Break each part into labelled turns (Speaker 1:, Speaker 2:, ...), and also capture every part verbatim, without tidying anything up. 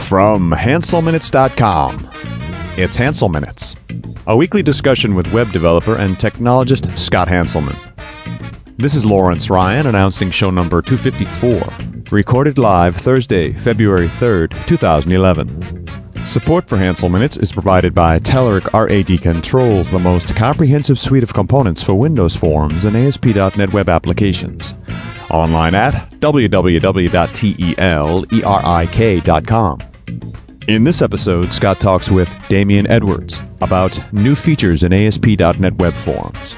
Speaker 1: From Hansel Minutes dot com, it's Hansel Minutes, a weekly discussion with web developer and technologist Scott Hanselman. This is Lawrence Ryan announcing show number two fifty-four, recorded live Thursday, February third, two thousand eleven. Support for Hansel Minutes is provided by Telerik R A D Controls, the most comprehensive suite of components for Windows Forms and A S P dot net web applications. Online at w w w dot telerik dot com. In this episode, Scott talks with Damian Edwards about new features in A S P dot net web forms.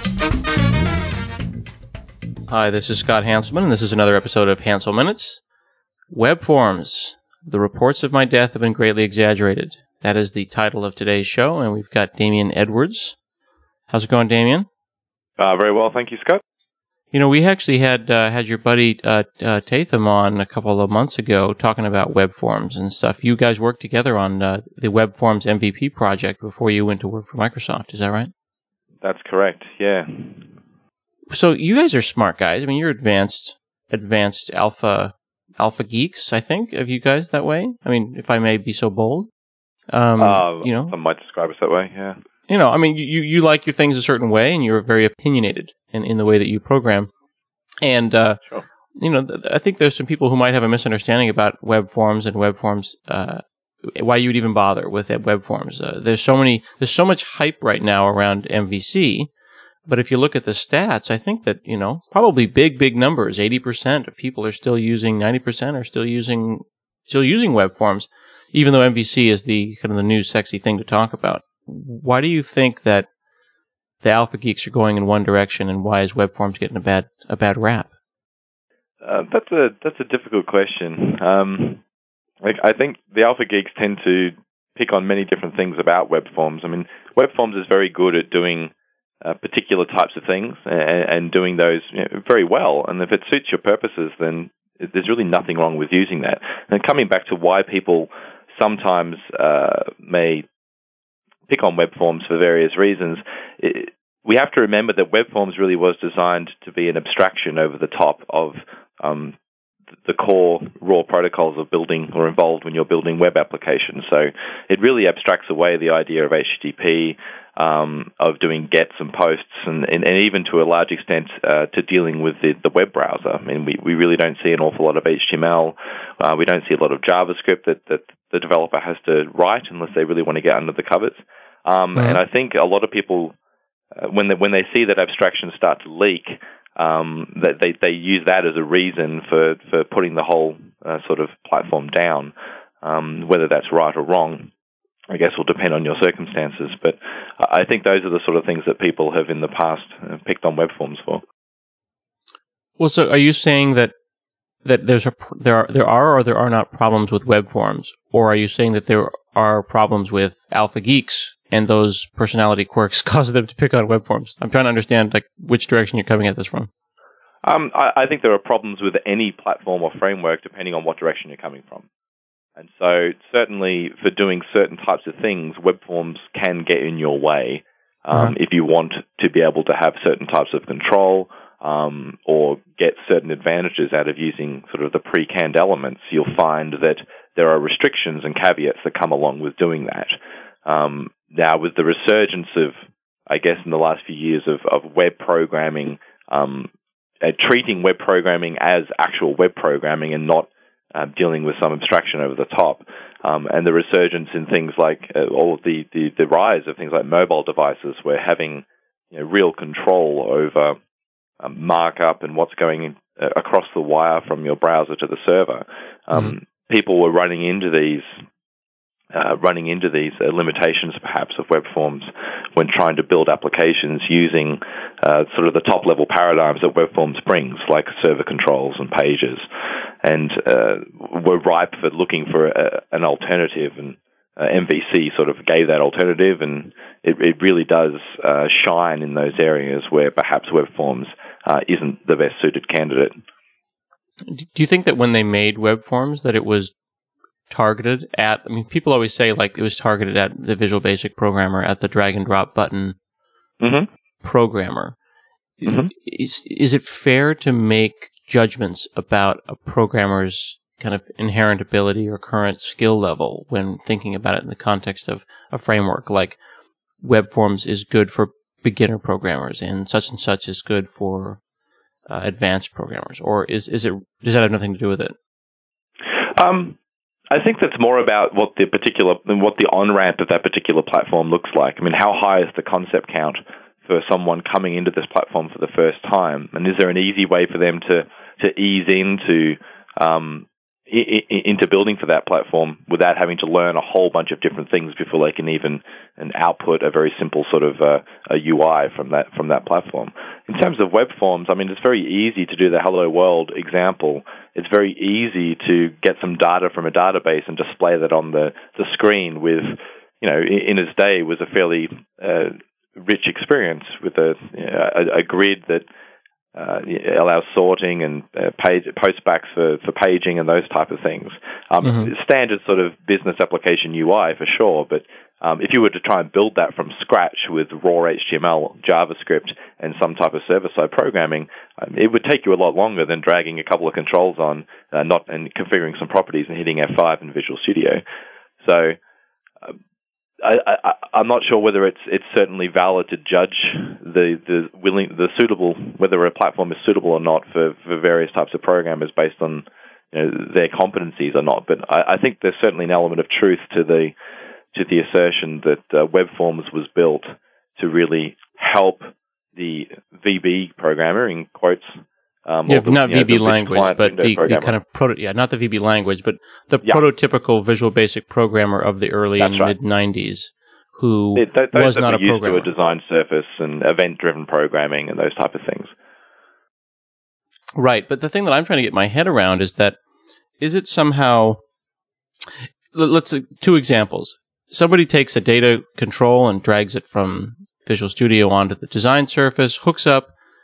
Speaker 2: Hi, this is Scott Hanselman, and this is another episode of Hansel Minutes. Web forms. The reports of my death have been greatly exaggerated. That is the title of today's show, and we've got Damian Edwards. How's it going, Damian?
Speaker 3: Uh, very well, thank you, Scott.
Speaker 2: You know, we actually had uh, had your buddy uh, uh, Tatham on a couple of months ago talking about web forms and stuff. You guys worked together on uh, the Web Forms M V P project before you went to work for Microsoft. Is that right?
Speaker 3: That's correct, yeah.
Speaker 2: So you guys are smart guys. I mean, you're advanced, advanced alpha, alpha geeks, I think, of you guys that way. I mean, if I may be so bold. Um,
Speaker 3: uh,
Speaker 2: you know,
Speaker 3: I might describe us that way, yeah.
Speaker 2: You know, I mean, you, you like your things a certain way, and you're very opinionated in, in the way that you program. And, uh,
Speaker 3: sure.
Speaker 2: you know, th- I think there's some people who might have a misunderstanding about web forms and web forms, uh, why you'd even bother with web forms. Uh, there's so many, there's so much hype right now around M V C. But if you look at the stats, I think that, you know, probably big, big numbers, eighty percent of people are still using, ninety percent are still using, still using web forms, even though M V C is the kind of the new sexy thing to talk about. Why do you think that the alpha geeks are going in one direction, and why is web forms getting a bad a bad rap?
Speaker 3: Uh, that's a that's a difficult question. Um, like, I think the alpha geeks tend to pick on many different things about web forms. I mean, web forms is very good at doing uh, particular types of things and, and doing those, you know, very well. And if it suits your purposes, then there's really nothing wrong with using that. And coming back to why people sometimes uh, may pick on web forms for various reasons, it, we have to remember that web forms really was designed to be an abstraction over the top of um, the core raw protocols of building or involved when you're building web applications. So it really abstracts away the idea of H T T P, um, of doing gets and posts, and, and, and even to a large extent uh, to dealing with the, the web browser. I mean, we, we really don't see an awful lot of H T M L. Uh, we don't see a lot of JavaScript that, that the developer has to write unless they really want to get under the covers. Um, mm-hmm. And I think a lot of people, uh, when they, when they see that abstraction start to leak, um, that they, they use that as a reason for, for putting the whole uh, sort of platform down. Um, whether that's right or wrong, I guess, will depend on your circumstances. But I think those are the sort of things that people have in the past uh, picked on web forms for.
Speaker 2: Well, so are you saying that that there's a there are there are or there are not problems with web forms, or are you saying that there are problems with alpha geeks and those personality quirks cause them to pick on web forms? I'm trying to understand, like, which direction you're coming at this from.
Speaker 3: Um, I, I think there are problems with any platform or framework depending on what direction you're coming from. And so certainly for doing certain types of things, web forms can get in your way um, uh-huh. if you want to be able to have certain types of control um, or get certain advantages out of using sort of the pre-canned elements. You'll find that there are restrictions and caveats that come along with doing that. Um, now, with the resurgence of, I guess, in the last few years of, of web programming, um, uh, treating web programming as actual web programming and not uh, dealing with some abstraction over the top, um, and the resurgence in things like uh, all of the, the, the rise of things like mobile devices, where having, you know, real control over um, markup and what's going in, uh, across the wire from your browser to the server, um, mm-hmm. people were running into these Uh, running into these uh, limitations, perhaps, of web forms when trying to build applications using uh, sort of the top-level paradigms that web forms brings, like server controls and pages, and uh, were ripe for looking for a, an alternative, and uh, M V C sort of gave that alternative, and it, it really does uh, shine in those areas where perhaps web forms uh, isn't the best-suited candidate.
Speaker 2: Do you think that when they made web forms that it was targeted at, I mean, people always say, like, it was targeted at the Visual Basic programmer, at the drag and drop button mm-hmm. programmer. Mm-hmm. Is, is it fair to make judgments about a programmer's kind of inherent ability or current skill level when thinking about it in the context of a framework, like web forms is good for beginner programmers and such and such is good for uh, advanced programmers? Or is, is it, does that have nothing to do with it?
Speaker 3: Um, I think that's more about what the particular, what the on-ramp of that particular platform looks like. I mean, how high is the concept count for someone coming into this platform for the first time? And is there an easy way for them to, to ease into, um, I- I- into building for that platform without having to learn a whole bunch of different things before they can even and output a very simple sort of uh, a U I from that from that platform? In terms of web forms, I mean, it's very easy to do the Hello World example. It's very easy to get some data from a database and display that on the, the screen with, you know, in, in its day was a fairly uh, rich experience with a, a, a grid that Uh, allows sorting and uh, page, postbacks for, for paging and those type of things. Um, mm-hmm. Standard sort of business application U I for sure, but um, if you were to try and build that from scratch with raw H T M L, JavaScript, and some type of server-side programming, um, it would take you a lot longer than dragging a couple of controls on, uh, not and configuring some properties and hitting F five in Visual Studio. So. Uh, I, I, I'm not sure whether it's it's certainly valid to judge the the willing the suitable whether a platform is suitable or not for, for various types of programmers based on, you know, their competencies or not. But I, I think there's certainly an element of truth to the to the assertion that uh, Web Forms was built to really help the V B programmer, in quotes. Um,
Speaker 2: yeah,
Speaker 3: the,
Speaker 2: not
Speaker 3: you know,
Speaker 2: V B
Speaker 3: the
Speaker 2: language, but the, the kind of proto, yeah, not the V B language, but the yeah. prototypical Visual Basic programmer of the early
Speaker 3: That's
Speaker 2: and
Speaker 3: right.
Speaker 2: mid nineties who
Speaker 3: it, th- those
Speaker 2: was
Speaker 3: that
Speaker 2: not
Speaker 3: were
Speaker 2: a
Speaker 3: used
Speaker 2: programmer.
Speaker 3: to a design surface and event-driven programming and those type of things.
Speaker 2: Right, but the thing that I'm trying to get my head around is that is it somehow? Let's two examples. Somebody takes a data control and drags it from Visual Studio onto the design surface, hooks up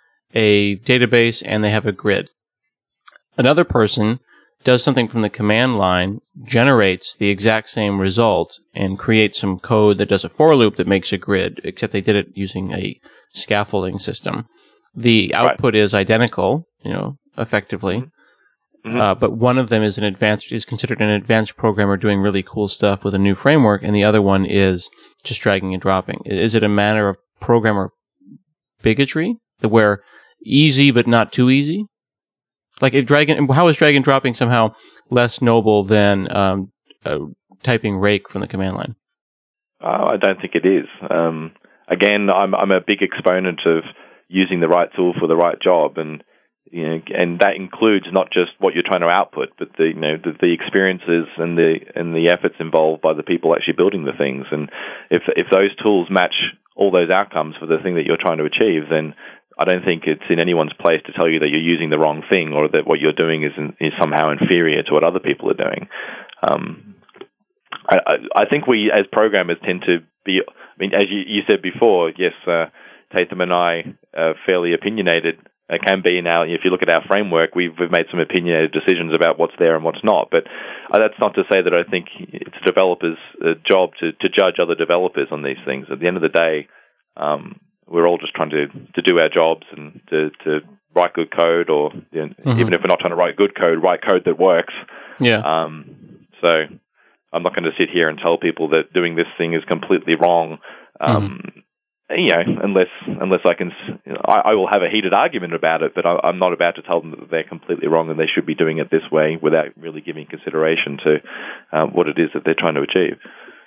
Speaker 2: a database, and they have a grid. Another person does something from the command line, generates the exact same result, and creates some code that does a for loop that makes a grid, except they did it using a scaffolding system. The output right. is identical, you know, effectively, mm-hmm. uh, but one of them is an advanced is considered an advanced programmer doing really cool stuff with a new framework, and the other one is just dragging and dropping. Is it a matter of programmer bigotry, where easy but not too easy? Like, if drag and, how is drag and dropping somehow less noble than um, uh, typing rake from the command line?
Speaker 3: Oh, I don't think it is. Um, again, I'm I'm a big exponent of using the right tool for the right job, and you know, and that includes not just what you're trying to output, but the you know the, the experiences and the and the efforts involved by the people actually building the things. And if if those tools match all those outcomes for the thing that you're trying to achieve, then I don't think it's in anyone's place to tell you that you're using the wrong thing or that what you're doing is in, is somehow inferior to what other people are doing. Um, I, I, I think we, as programmers, tend to be. I mean, as you, you said before, yes, uh, Tatham and I are fairly opinionated. It can be now. If you look at our framework, we've, we've made some opinionated decisions about what's there and what's not. But uh, that's not to say that I think it's a developer's uh, job to, to judge other developers on these things. At the end of the day, um, we're all just trying to, to do our jobs and to, to write good code, or you know, mm-hmm. even if we're not trying to write good code, write code that works. Yeah. Um, so I'm not going to sit here and tell people that doing this thing is completely wrong. Um, mm-hmm. You know, unless unless I can, you know, I, I will have a heated argument about it, but I, I'm not about to tell them that they're completely wrong and they should be doing it this way without really giving consideration to um, what it is that they're trying to achieve.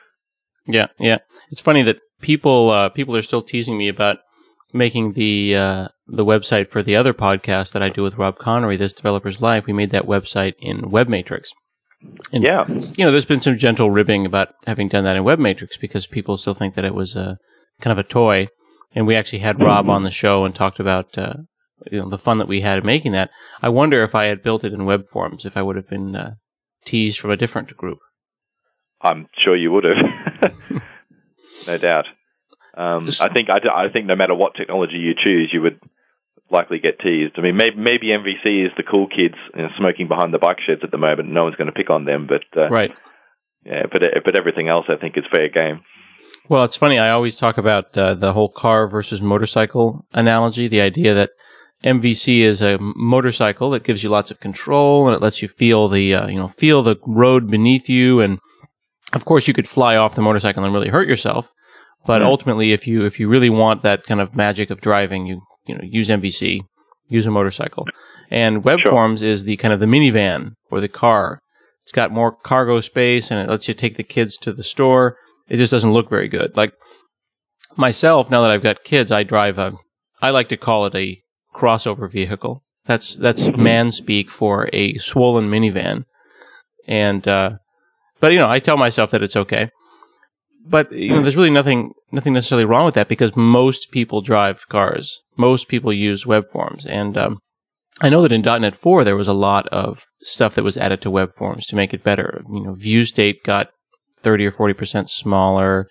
Speaker 2: Yeah, yeah. It's funny that people uh, people are still teasing me about making the uh, the website for the other podcast that I do with Rob Connery, This Developer's Life. We made that website in WebMatrix. And,
Speaker 3: yeah.
Speaker 2: You know, there's been some gentle ribbing about having done that in WebMatrix because people still think that it was a kind of a toy. And we actually had Rob on the show and talked about uh, you know the fun that we had in making that. I wonder if I had built it in web forms, if I would have been uh, teased from a different group.
Speaker 3: I'm sure you would have. No doubt. Um, I think I, I think no matter what technology you choose, you would likely get teased. I mean, maybe, maybe M V C is the cool kids, you know, smoking behind the bike sheds at the moment. No one's going to pick on them, but uh,
Speaker 2: right.
Speaker 3: Yeah, but but everything else, I think, is fair game.
Speaker 2: Well, it's funny. I always talk about uh, the whole car versus motorcycle analogy. The idea that M V C is a motorcycle that gives you lots of control, and it lets you feel the uh, you know feel the road beneath you, and of course you could fly off the motorcycle and really hurt yourself. But mm-hmm. ultimately, if you if you really want that kind of magic of driving, you you know use M V C, use a motorcycle, and WebForms sure. is the kind of the minivan or the car. It's got more cargo space, and it lets you take the kids to the store. It just doesn't look very good. Like myself, now that I've got kids, I drive a. I like to call it a crossover vehicle. That's that's man speak for a swollen minivan, and uh, but you know I tell myself that it's okay. But you know, there's really nothing nothing necessarily wrong with that because most people drive cars. Most people use WebForms, and um, I know that in .NET four there was a lot of stuff that was added to WebForms to make it better. You know, view state got thirty or forty percent smaller.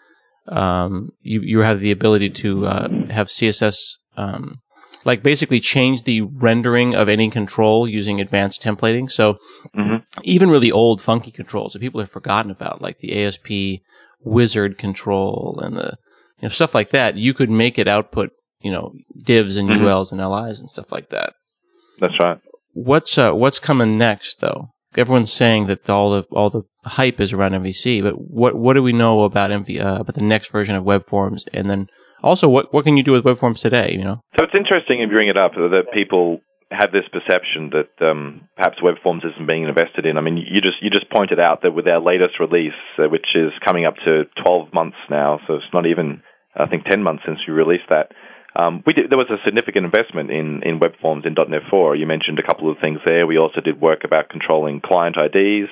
Speaker 2: Um, you you have the ability to uh, have C S S, um, like basically change the rendering of any control using advanced templating. So mm-hmm. even really old funky controls that people have forgotten about, like the A S P wizard control and the you know stuff like that, you could make it output you know divs and mm-hmm. U Ls and L Is and stuff like that.
Speaker 3: That's right.
Speaker 2: What's uh, what's coming next though? Everyone's saying that all the all the hype is around M V C, but what what do we know about M V uh, about the next version of WebForms, and then also what what can you do with WebForms today? You know,
Speaker 3: so it's interesting you bring it up that people have this perception that um, perhaps WebForms isn't being invested in. I mean, you just you just pointed out that with our latest release, uh, which is coming up to twelve months now, so it's not even I think ten months since we released that. Um, we did, there was a significant investment in, in WebForms in .NET four. You mentioned a couple of things there. We also did work about controlling client I Ds.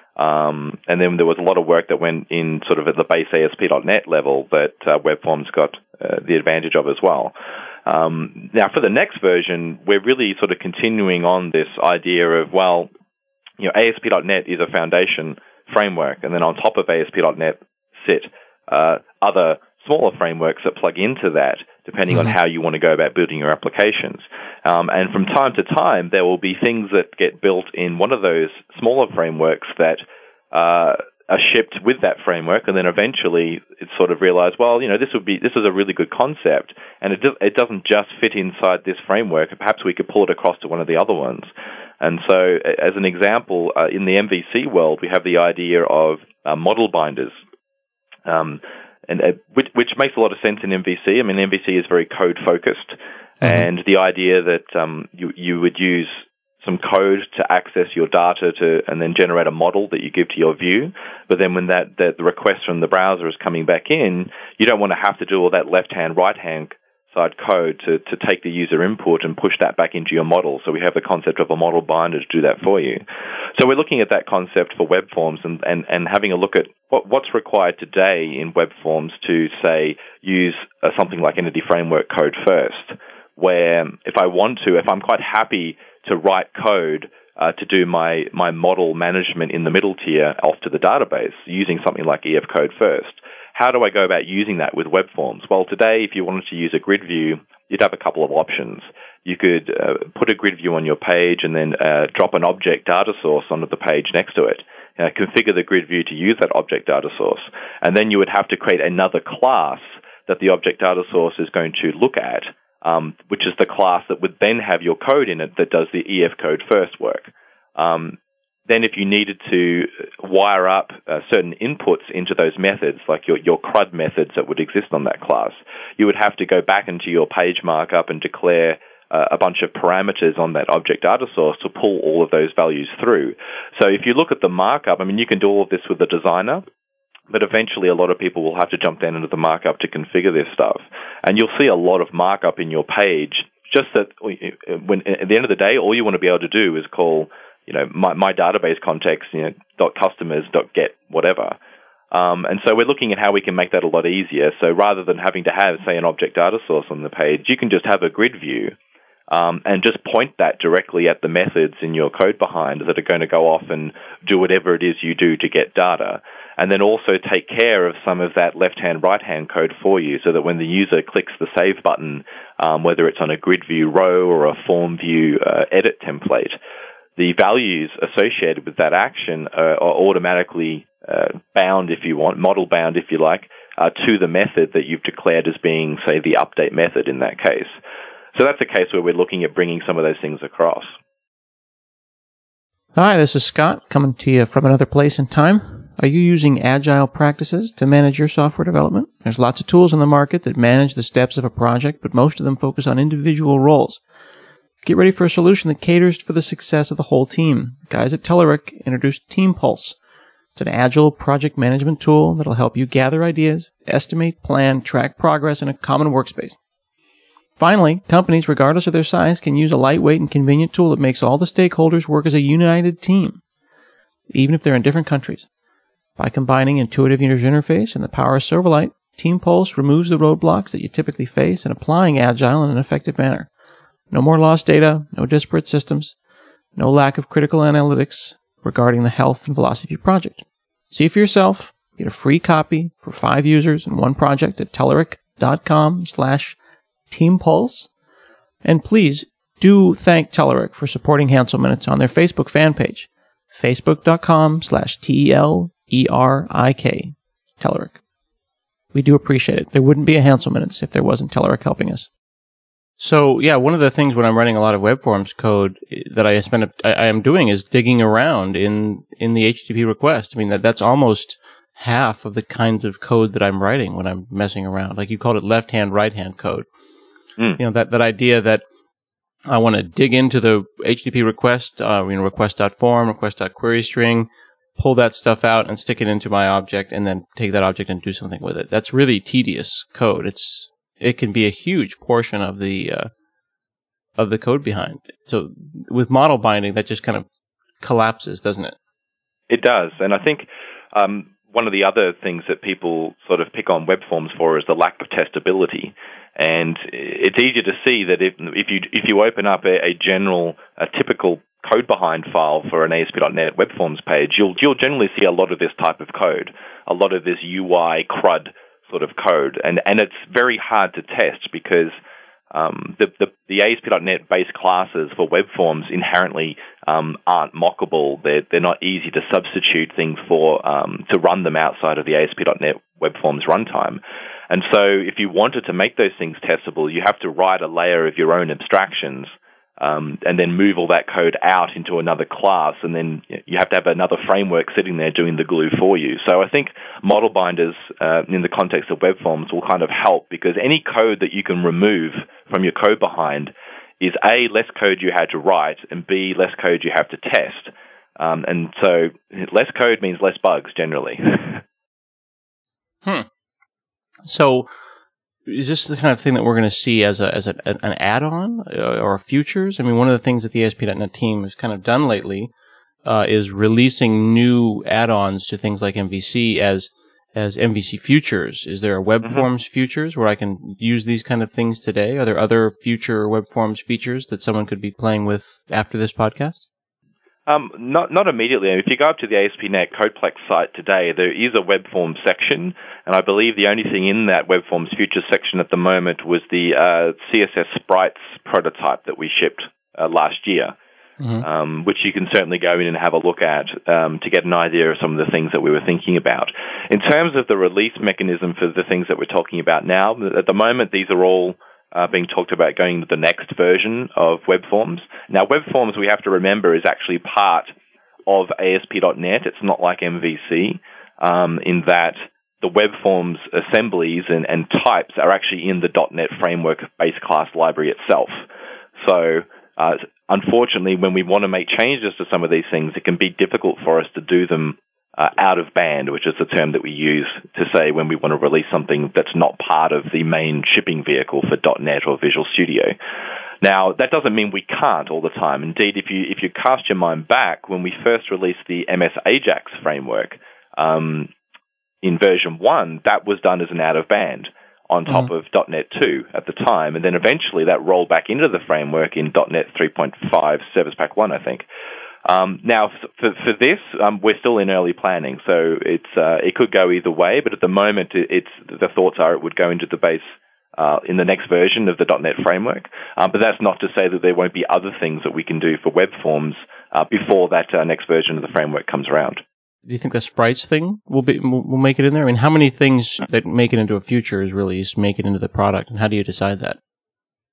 Speaker 3: Um, and then there was a lot of work that went in sort of at the base A S P dot net level that uh, WebForms got uh, the advantage of as well. Um, now, for the next version, we're really sort of continuing on this idea of, well, you know, A S P dot net is a foundation framework, and then on top of A S P dot net sit uh, other smaller frameworks that plug into that, depending mm-hmm. on how you want to go about building your applications. Um, and from time to time, there will be things that get built in one of those smaller frameworks that uh, are shipped with that framework, and then eventually it's sort of realized, well, you know, this would be this is a really good concept, and it, do, it doesn't just fit inside this framework. Perhaps we could pull it across to one of the other ones. And so, as an example, uh, in the M V C world, we have the idea of uh, model binders. Um, And uh, which, which makes a lot of sense in M V C. I mean, M V C is very code-focused, mm-hmm. and the idea that um, you you would use some code to access your data to, and then generate a model that you give to your view. But then when that, that the request from the browser is coming back in, you don't want to have to do all that left-hand, right-hand side code to, to take the user input and push that back into your model. So we have the concept of a model binder to do that for you. So we're looking at that concept for WebForms and, and, and having a look at what, what's required today in WebForms to, say, use uh, something like Entity Framework code first, where if I want to, if I'm quite happy to write code uh, to do my, my model management in the middle tier off to the database using something like E F Code first, how do I go about using that with WebForms? Well, today, if you wanted to use a grid view, you'd have a couple of options. You could uh, put a grid view on your page and then uh, drop an object data source onto the page next to it. Uh, configure the grid view to use that object data source. And then you would have to create another class that the object data source is going to look at, um, which is the class that would then have your code in it that does the E F Code first work. Um, Then if you needed to wire up uh, certain inputs into those methods, like your, your C R U D methods that would exist on that class, you would have to go back into your page markup and declare uh, a bunch of parameters on that object data source to pull all of those values through. So if you look at the markup, I mean, you can do all of this with the designer, but eventually a lot of people will have to jump down into the markup to configure this stuff. And you'll see a lot of markup in your page, just that when at the end of the day, all you want to be able to do is call you know, my, my database context, you know, dot customers, dot get, whatever. Um, and so we're looking at how we can make that a lot easier. So rather than having to have, say, an object data source on the page, you can just have a grid view um, and just point that directly at the methods in your code behind that are going to go off and do whatever it is you do to get data. And then also take care of some of that left-hand, right-hand code for you so that when the user clicks the save button, um, whether it's on a grid view row or a form view uh, edit template, the values associated with that action are, are automatically uh, bound, if you want, model bound, if you like, uh, to the method that you've declared as being, say, the update method in that case. so that's a case where we're looking at bringing some of those things across.
Speaker 2: Hi, this is Scott coming to you from another place and time. Are you using agile practices to manage your software development? There's lots of tools in the market that manage the steps of a project, but most of them focus on individual roles. Get ready for a solution that caters for the success of the whole team. The guys at Telerik introduced TeamPulse. It's an agile project management tool that'll help you gather ideas, estimate, plan, track progress in a common workspace. Finally, companies, regardless of their size, can use a lightweight and convenient tool that makes all the stakeholders work as a united team, even if they're in different countries. By combining intuitive user interface and the power of Silverlight, TeamPulse removes the roadblocks that you typically face in applying Agile in an effective manner. No more lost data, no disparate systems, no lack of critical analytics regarding the health and velocity of your project. See for yourself. Get a free copy for five users and one project at Telerik.com slash TeamPulse. And please do thank Telerik for supporting Hansel Minutes on their Facebook fan page, Facebook.com slash T E L E R I K, Telerik. We do appreciate it. There wouldn't be a Hansel Minutes if there wasn't Telerik helping us. So, yeah, one of the things when I'm writing a lot of web forms code that I spend, I, I am doing is digging around in, in the H T T P request. I mean, that, that's almost half of the kinds of code that I'm writing when I'm messing around. Like you called it left-hand, right-hand code. Mm. You know, that, that idea that I want to dig into the H T T P request, uh, you know, request.form, request.queryString, pull that stuff out and stick it into my object and then take that object and do something with it. That's really tedious code. It's, it can be a huge portion of the, uh, of the code behind. So with model binding, that just kind of collapses, doesn't it?
Speaker 3: It does. And I think, um, one of the other things that people sort of pick on web forms for is the lack of testability. And it's easier to see that if, if you, if you open up a, a general, a typical code behind file for an A S P dot net web forms page, you'll, you'll generally see a lot of this type of code, a lot of this U I CRUD sort of code. And, and it's very hard to test because um, the, the, the A S P dot net base classes for web forms inherently um, aren't mockable. They're, they're not easy to substitute things for, um, to run them outside of the A S P dot net web forms runtime. And so if you wanted to make those things testable, you have to write a layer of your own abstractions um, and then move all that code out into another class, and then you have to have another framework sitting there doing the glue for you. So I think model binders uh, in the context of web forms will kind of help, because any code that you can remove from your code behind is A, less code you had to write, and B, less code you have to test. Um, and so less code means less bugs generally.
Speaker 2: hmm. So is this the kind of thing that we're going to see as a as a, an add-on or futures? I mean, one of the things that the A S P dot net team has kind of done lately uh, is releasing new add-ons to things like M V C as as M V C futures. Is there a web mm-hmm. forms futures where I can use these kind of things today? Are there other future web forms features that someone could be playing with after this podcast?
Speaker 3: Um, not not immediately. If you go up to the A S P dot net CodePlex site today, there is a web forms section, and I believe the only thing in that web forms futures section at the moment was the uh, C S S sprites prototype that we shipped uh, last year, mm-hmm. um, which you can certainly go in and have a look at um, to get an idea of some of the things that we were thinking about. In terms of the release mechanism for the things that we're talking about now, at the moment these are all Uh, being talked about going to the next version of web forms. Now, web forms, we have to remember, is actually part of A S P dot net. It's not like M V C, um, in that the web forms assemblies and, and types are actually in the .NET Framework base class library itself. So, uh, unfortunately, when we want to make changes to some of these things, it can be difficult for us to do them Uh, out of band, which is the term that we use to say when we want to release something that's not part of the main shipping vehicle for .NET or Visual Studio. Now, that doesn't mean we can't all the time. Indeed, if you if you cast your mind back, when we first released the M S Ajax framework um, in version one, that was done as an out-of-band on top mm-hmm. of .NET two at the time, and then eventually that rolled back into the framework in .NET three point five Service Pack one, I think. Um, now, for, for this, um, we're still in early planning, so it's uh, it could go either way. But at the moment, it, it's the thoughts are it would go into the base uh, in the next version of the .NET framework. Um, but that's not to say that there won't be other things that we can do for web forms uh, before that uh, next version of the framework comes around.
Speaker 2: Do you think the sprites thing will be will make it in there? I mean, how many things that make it into a futures release make it into the product, and how do you decide that?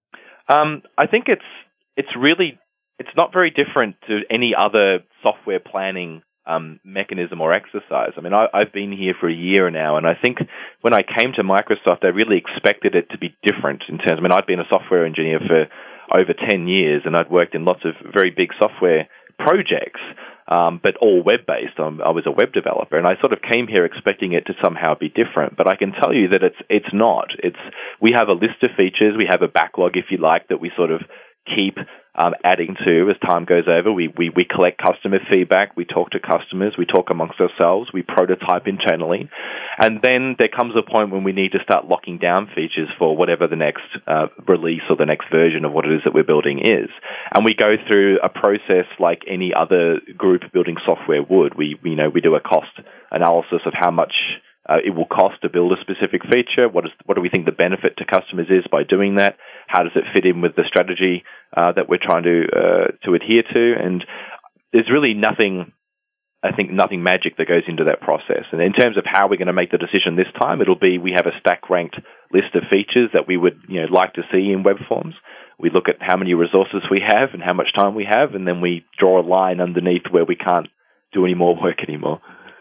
Speaker 3: Um, I think it's it's really it's not very different to any other software planning um, mechanism or exercise. I mean, I, I've been here for a year now, and I think when I came to Microsoft, I really expected it to be different in terms. I mean, I'd been a software engineer for over ten years, and I'd worked in lots of very big software projects, um, but all web-based. I'm, I was a web developer, and I sort of came here expecting it to somehow be different. But I can tell you that it's it's not. It's we have a list of features, we have a backlog, if you like, that we sort of keep um, adding to as time goes over. We, we we collect customer feedback, we talk to customers, we talk amongst ourselves, we prototype internally, and then there comes a point when we need to start locking down features for whatever the next uh, release or the next version of what it is that we're building is. And we go through a process like any other group building software would. We, we you know we do a cost analysis of how much Uh, it will cost to build a specific feature. What is what do we think the benefit to customers is by doing that? How does it fit in with the strategy uh, that we're trying to uh, to adhere to? And there's really nothing, I think, nothing magic that goes into that process. And in terms of how we're going to make the decision this time, it'll be we have a stack ranked list of features that we would you know like to see in web forms. We look at how many resources we have and how much time we have, and then we draw a line underneath where we can't do any more work anymore.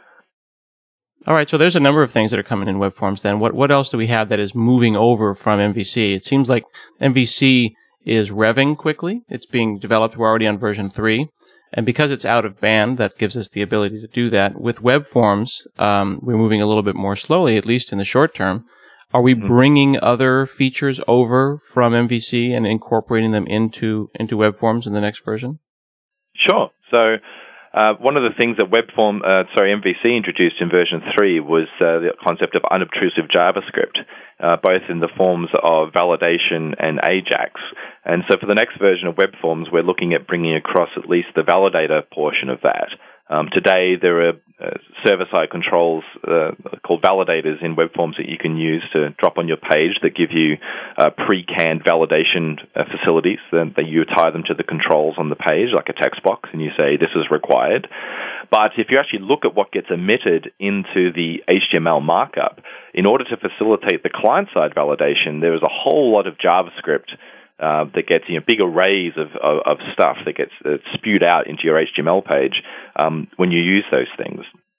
Speaker 2: All right, so there's a number of things that are coming in web forms then. What what else do we have that is moving over from M V C? It seems like M V C is revving quickly. It's being developed. We're already on version three. And because it's out of band, that gives us the ability to do that. With web forms, um, we're moving a little bit more slowly, at least in the short term. Are we mm-hmm. bringing other features over from M V C and incorporating them into, into web forms in the next version?
Speaker 3: Sure. So, Uh, one of the things that Webform, uh, sorry, M V C introduced in version three was uh, the concept of unobtrusive JavaScript, uh, both in the forms of validation and Ajax. And so for the next version of Webforms, we're looking at bringing across at least the validator portion of that. Um, today, there are uh, server-side controls uh, called validators in web forms that you can use to drop on your page that give you uh, pre-canned validation uh, facilities. Then that you tie them to the controls on the page, like a text box, and you say, this is required. But if you actually look at what gets emitted into the H T M L markup, in order to facilitate the client-side validation, there is a whole lot of JavaScript Uh, that gets you know, big arrays of, of, of stuff that gets uh, spewed out into your H T M L page um, when you use those things.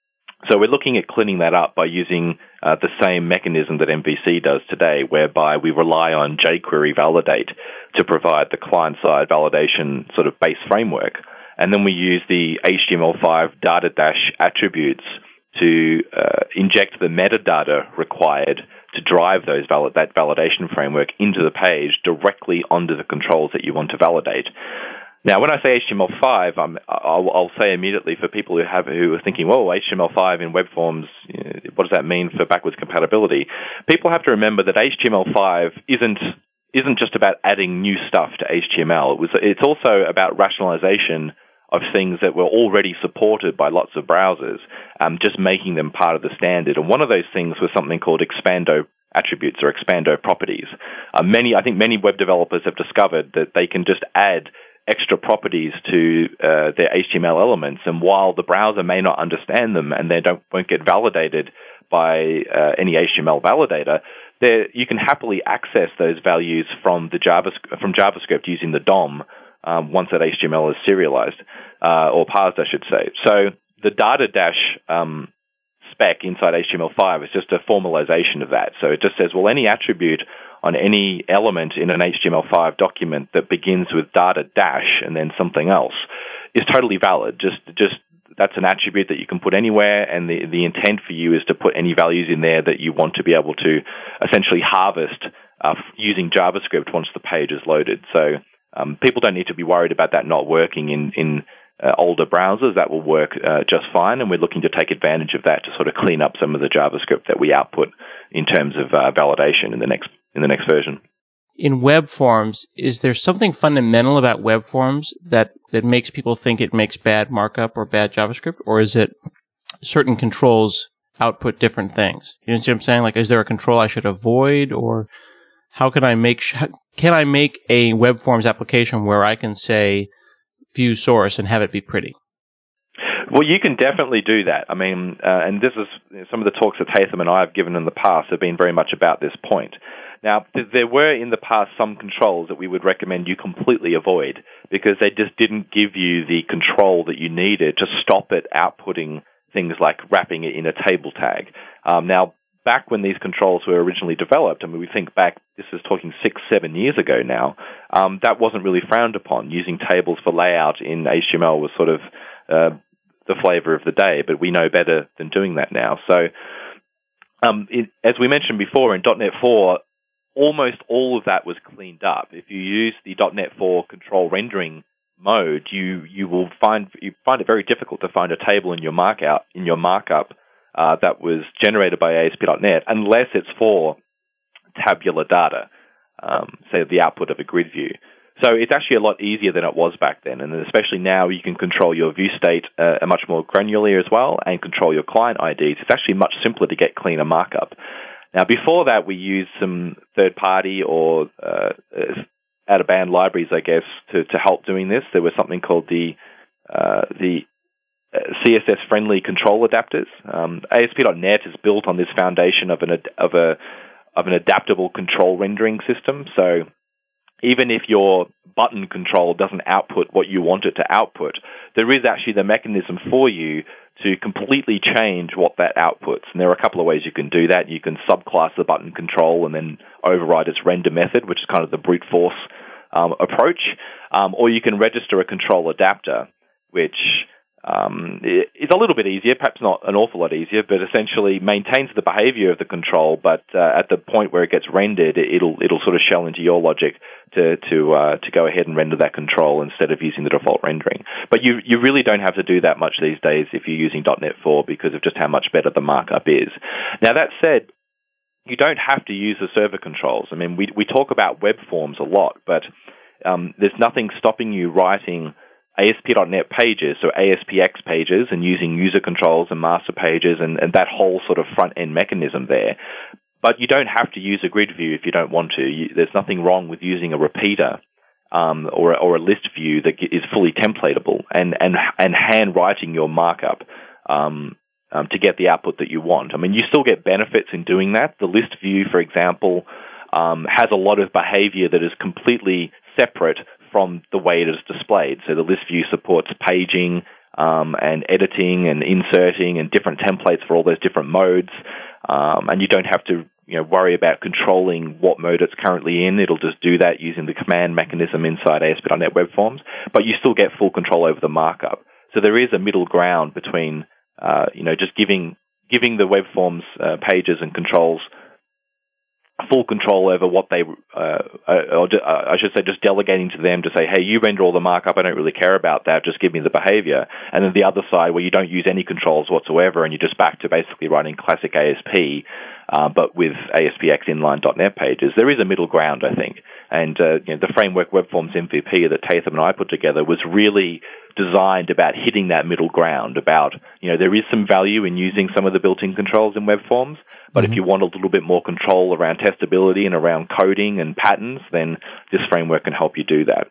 Speaker 3: So we're looking at cleaning that up by using uh, the same mechanism that M V C does today, whereby we rely on jQuery Validate to provide the client-side validation sort of base framework. And then we use the H T M L five data dash attributes to uh, inject the metadata required to drive those valid, that validation framework into the page directly onto the controls that you want to validate. Now, when I say H T M L five, I'm, I'll, I'll say immediately for people who have who are thinking, "Whoa, H T M L five in web forms, you know, what does that mean for backwards compatibility?" People have to remember that H T M L five isn't isn't just about adding new stuff to H T M L. It was, it's also about rationalization of things that were already supported by lots of browsers, um, just making them part of the standard. And one of those things was something called Expando attributes or Expando properties. Uh, many, I think many web developers have discovered that they can just add extra properties to uh, their H T M L elements, and while the browser may not understand them and they don't won't get validated by uh, any H T M L validator, there you can happily access those values from the JavaScript, from JavaScript using the D O M um, once that H T M L is serialized uh, or parsed, I should say. So the data dash um, spec inside H T M L five is just a formalization of that. So it just says, well, any attribute on any element in an H T M L five document that begins with data dash and then something else is totally valid. Just, just that's an attribute that you can put anywhere, and the, the intent for you is to put any values in there that you want to be able to essentially harvest uh, using JavaScript once the page is loaded. So um, people don't need to be worried about that not working in, in uh, older browsers. That will work uh, just fine, and we're looking to take advantage of that to sort of clean up some of the JavaScript that we output in terms of uh, validation in the next in the next version.
Speaker 2: In web forms, is there something fundamental about web forms that, that makes people think it makes bad markup or bad JavaScript? Or is it certain controls output different things? You know what I'm saying? Like, is there a control I should avoid? Or how can I make, sh- can I make a web forms application where I can say view source and have it be pretty?
Speaker 3: Well, you can definitely do that. I mean, uh, and this is some of the talks that Tatham and I have given in the past have been very much about this point. Now, th- there were in the past some controls that we would recommend you completely avoid because they just didn't give you the control that you needed to stop it outputting things like wrapping it in a table tag. Um, now, back when these controls were originally developed, I mean, we think back, this is talking six, seven years ago now, um, that wasn't really frowned upon. Using tables for layout in H T M L was sort of uh, the flavor of the day, but we know better than doing that now. So, um, it, as we mentioned before, in dot net four, almost all of that was cleaned up. If you use the dot net four control rendering mode, you you will find you find it very difficult to find a table in your markup in your markup uh, that was generated by A S P dot net unless it's for tabular data, um, say the output of a grid view. So it's actually a lot easier than it was back then, and especially now you can control your view state uh, much more granularly as well, and control your client I Ds. It's actually much simpler to get cleaner markup. Now, before that, we used some third-party or uh, out-of-band libraries, I guess, to, to help doing this. There was something called the uh, the C S S-friendly control adapters. Um, A S P dot net is built on this foundation of an of a of an adaptable control rendering system. So even if your button control doesn't output what you want it to output, there is actually the mechanism for you to completely change what that outputs. And there are a couple of ways you can do that. You can subclass the button control and then override its render method, which is kind of the brute force um, approach. Um, or you can register a control adapter, which um, is a little bit easier, perhaps not an awful lot easier, but essentially maintains the behavior of the control, but uh, at the point where it gets rendered, it'll it'll sort of shell into your logic to to uh, to go ahead and render that control instead of using the default rendering. But you you really don't have to do that much these days if you're using dot net four because of just how much better the markup is. Now, that said, you don't have to use the server controls. I mean, we we talk about web forms a lot, but um, there's nothing stopping you writing A S P dot net pages, so A S P X pages, and using user controls and master pages and, and that whole sort of front-end mechanism there. But you don't have to use a grid view if you don't want to. You, there's nothing wrong with using a repeater um, or, or a list view that is fully templatable and, and, and hand-writing your markup um, um, to get the output that you want. I mean, you still get benefits in doing that. The list view, for example, um, has a lot of behavior that is completely separate from the way it is displayed. So the list view supports paging um, and editing and inserting and different templates for all those different modes. Um, and you don't have to you know, worry about controlling what mode it's currently in. It'll just do that using the command mechanism inside A S P dot net web forms. But you still get full control over the markup. So there is a middle ground between uh, you know just giving giving the web forms uh, pages and controls full control over what they, uh, or I should say just delegating to them to say, hey, you render all the markup, I don't really care about that, just give me the behavior. And then the other side where you don't use any controls whatsoever and you're just back to basically writing classic A S P, uh, but with A S P X inline dot net pages. There is a middle ground, I think. And uh, you know, the Framework Web Forms M V P that Tatham and I put together was really designed about hitting that middle ground, about, you know, there is some value in using some of the built-in controls in web forms, but mm-hmm. if you want a little bit more control around testability and around coding and patterns, then this framework can help you do that.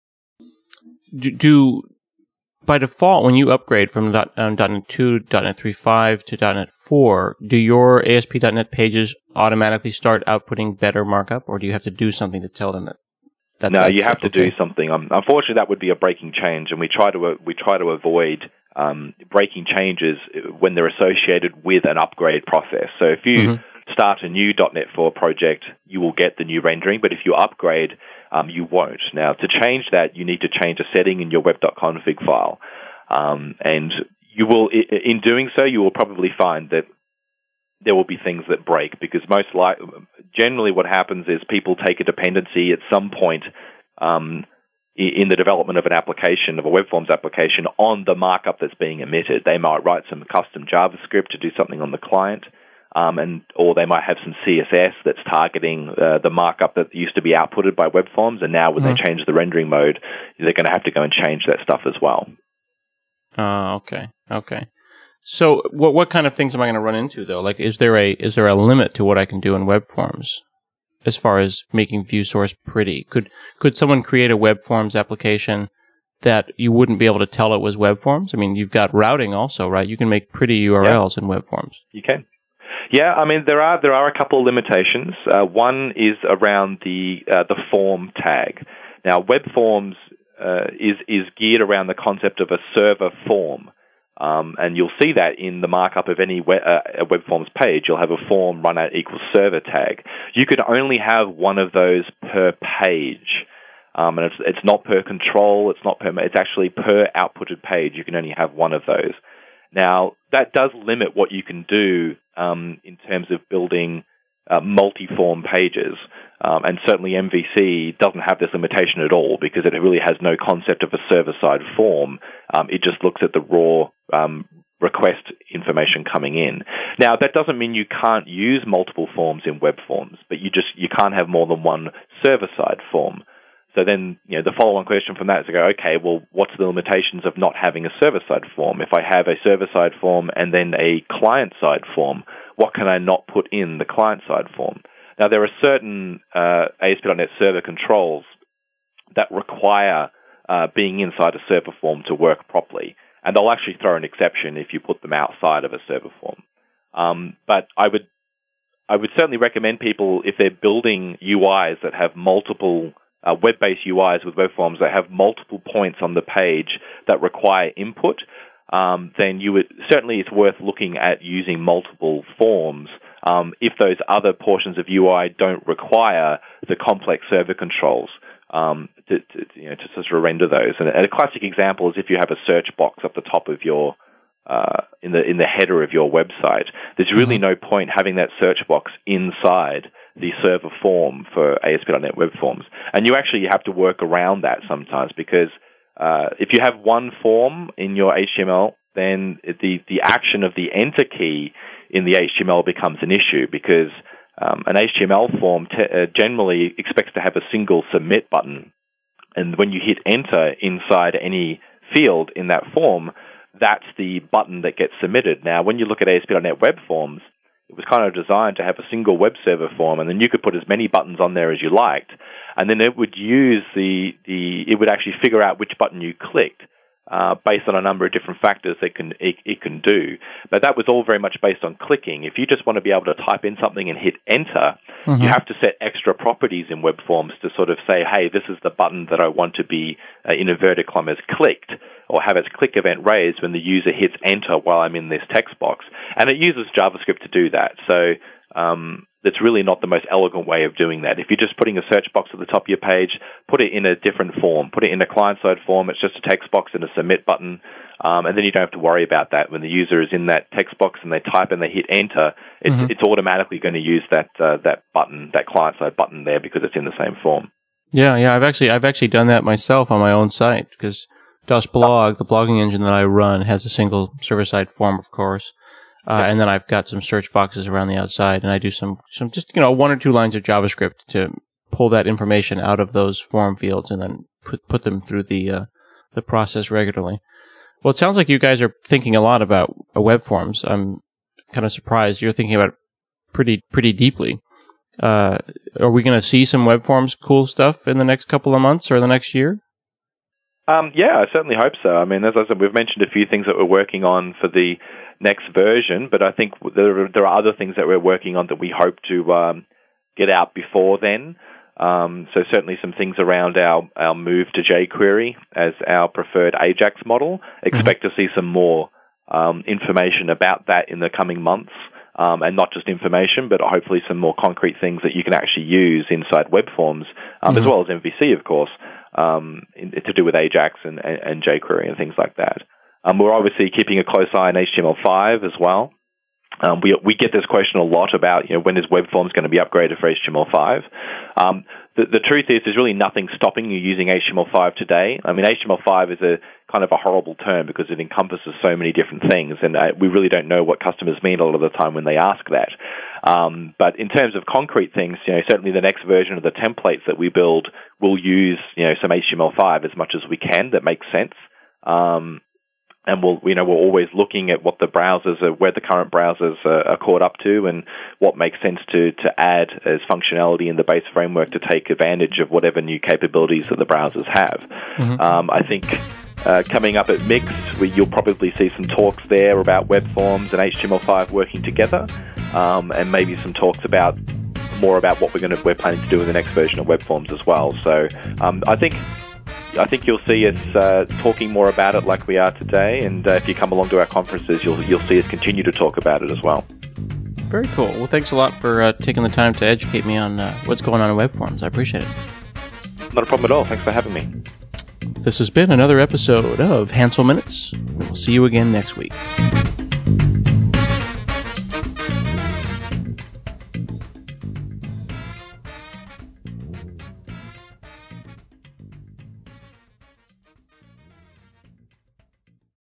Speaker 2: Do, do by default, when you upgrade from dot, um, dot net two, dot net three point five to dot net four, do your A S P dot net pages automatically start outputting better markup, or do you have to do something to tell them that? That
Speaker 3: no, you have to okay. do something. Um, unfortunately, that would be a breaking change, and we try to uh, we try to avoid um, breaking changes when they're associated with an upgrade process. So if you mm-hmm. start a new dot net four project, you will get the new rendering, but if you upgrade, um, you won't. Now, to change that, you need to change a setting in your web.config file, um, and you will. In doing so, you will probably find that there will be things that break, because most like generally what happens is people take a dependency at some point um, in the development of an application, of a web forms application, on the markup that's being emitted. They might write some custom JavaScript to do something on the client, um, and or they might have some C S S that's targeting uh, the markup that used to be outputted by web forms, and now when mm-hmm. they change the rendering mode, they're going to have to go and change that stuff as well.
Speaker 2: Uh, okay, okay. So, what what kind of things am I going to run into though? Like, is there a is there a limit to what I can do in web forms, as far as making view source pretty? Could could someone create a web forms application that you wouldn't be able to tell it was web forms? I mean, you've got routing also, right? You can make pretty U R Ls yeah. in web forms.
Speaker 3: You can. Yeah, I mean, there are there are a couple of limitations. Uh, one is around the uh, the form tag. Now, web forms uh, is is geared around the concept of a server form. Um, and you'll see that in the markup of any web, uh, web forms page. You'll have a form run at equals server tag. You could only have one of those per page. Um, and it's, it's not per control, it's not per, it's actually per outputted page. You can only have one of those. Now, that does limit what you can do um, in terms of building uh, multi-form pages. Um, and certainly M V C doesn't have this limitation at all because it really has no concept of a server-side form. Um, it just looks at the raw um, request information coming in. Now, that doesn't mean you can't use multiple forms in web forms, but you just you can't have more than one server-side form. So then, you know, the follow-on question from that is to go, okay, well, what's the limitations of not having a server-side form? If I have a server-side form and then a client-side form, what can I not put in the client-side form? Now, there are certain uh, A S P dot net server controls that require uh, being inside a server form to work properly, and they'll actually throw an exception if you put them outside of a server form. Um, but I would, I would certainly recommend people, if they're building U Is that have multiple Uh, web-based U Is with web forms that have multiple points on the page that require input, um, then you would certainly it's worth looking at using multiple forms um, if those other portions of U I don't require the complex server controls um, to, to, you know, to sort of render those. And a classic example is if you have a search box up the top of your uh, in the in the header of your website. There's really no point having that search box inside the server form for A S P dot net web forms. And you actually have to work around that sometimes because uh, if you have one form in your H T M L, then the, the action of the enter key in the H T M L becomes an issue because um, an H T M L form te- uh, generally expects to have a single submit button. And when you hit enter inside any field in that form, that's the button that gets submitted. Now, when you look at A S P dot net web forms, it was kind of designed to have a single web server form, and then you could put as many buttons on there as you liked, and then it would use the, the it would actually figure out which button you clicked uh, based on a number of different factors that can it, it can do. But that was all very much based on clicking. If you just want to be able to type in something and hit enter, mm-hmm. you have to set extra properties in web forms to sort of say, hey, this is the button that I want to be, uh, in inverted commas, clicked, or have its click event raised when the user hits enter while I'm in this text box. And it uses JavaScript to do that. So um, it's really not the most elegant way of doing that. If you're just putting a search box at the top of your page, put it in a different form. Put it in a client-side form. It's just a text box and a submit button. Um, and then you don't have to worry about that. When the user is in that text box and they type and they hit enter, it's, mm-hmm. it's automatically going to use that uh, that button, that client-side button there because it's in the same form.
Speaker 2: Yeah, yeah. I've actually I've actually done that myself on my own site because DustBlog, the blogging engine that I run, has a single server-side form, of course. Uh, yep. And then I've got some search boxes around the outside, and I do some, some just, you know, one or two lines of JavaScript to pull that information out of those form fields and then put, put them through the, uh, the process regularly. Well, it sounds like you guys are thinking a lot about uh, web forms. I'm kind of surprised you're thinking about it pretty, pretty deeply. Uh, are we going to see some web forms cool stuff in the next couple of months or the next year?
Speaker 3: Um, yeah, I certainly hope so. I mean, as I said, we've mentioned a few things that we're working on for the next version, but I think there, there are other things that we're working on that we hope to um, get out before then. Um, so certainly some things around our, our move to jQuery as our preferred Ajax model. Expect mm-hmm. to see some more um, information about that in the coming months. Um, and not just information, but hopefully some more concrete things that you can actually use inside web forms, um, mm-hmm. as well as M V C, of course, um, in, to do with Ajax and, and, and jQuery and things like that. Um, we're obviously keeping a close eye on H T M L five as well. Um, we we get this question a lot about, you know, when is web forms going to be upgraded for H T M L five? Um, the, the truth is there's really nothing stopping you using H T M L five today. I mean, H T M L five is a kind of a horrible term because it encompasses so many different things, and uh, we really don't know what customers mean a lot of the time when they ask that. Um, but in terms of concrete things, you know, certainly the next version of the templates that we build will use, you know, some H T M L five as much as we can. That makes sense. Um, And we'll, you know, we're always looking at what the browsers are, where the current browsers are, are caught up to, and what makes sense to, to add as functionality in the base framework to take advantage of whatever new capabilities that the browsers have. Mm-hmm. Um, I think uh, coming up at Mix, we, you'll probably see some talks there about web forms and H T M L five working together, um, and maybe some talks about more about what we're going to we're planning to do in the next version of web forms as well. So um, I think. I think you'll see us uh, talking more about it like we are today, and uh, if you come along to our conferences, you'll you'll see us continue to talk about it as well.
Speaker 2: Very cool. Well, thanks a lot for uh, taking the time to educate me on uh, what's going on in web forms. I appreciate it.
Speaker 3: Not a problem at all. Thanks for having me.
Speaker 2: This has been another episode of Hansel Minutes. We'll see you again next week.